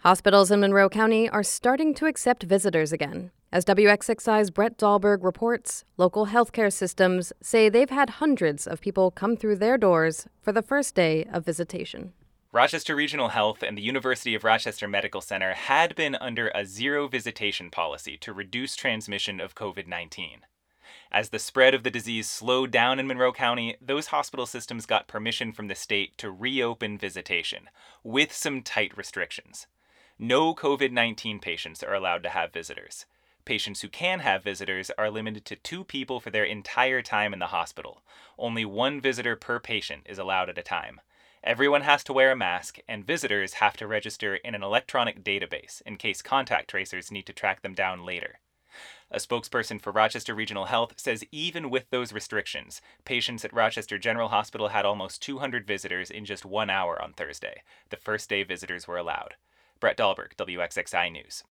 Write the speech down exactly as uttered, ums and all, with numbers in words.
Hospitals in Monroe County are starting to accept visitors again. As W X X I's Brett Dahlberg reports, local healthcare systems say they've had hundreds of people come through their doors for the first day of visitation. Rochester Regional Health and the University of Rochester Medical Center had been under a zero visitation policy to reduce transmission of covid nineteen. As the spread of the disease slowed down in Monroe County, those hospital systems got permission from the state to reopen visitation, with some tight restrictions. No covid nineteen patients are allowed to have visitors. Patients who can have visitors are limited to two people for their entire time in the hospital. Only one visitor per patient is allowed at a time. Everyone has to wear a mask, and visitors have to register in an electronic database in case contact tracers need to track them down later. A spokesperson for Rochester Regional Health says even with those restrictions, patients at Rochester General Hospital had almost two hundred visitors in just one hour on Thursday, the first day visitors were allowed. Brett Dahlberg, W X X I News.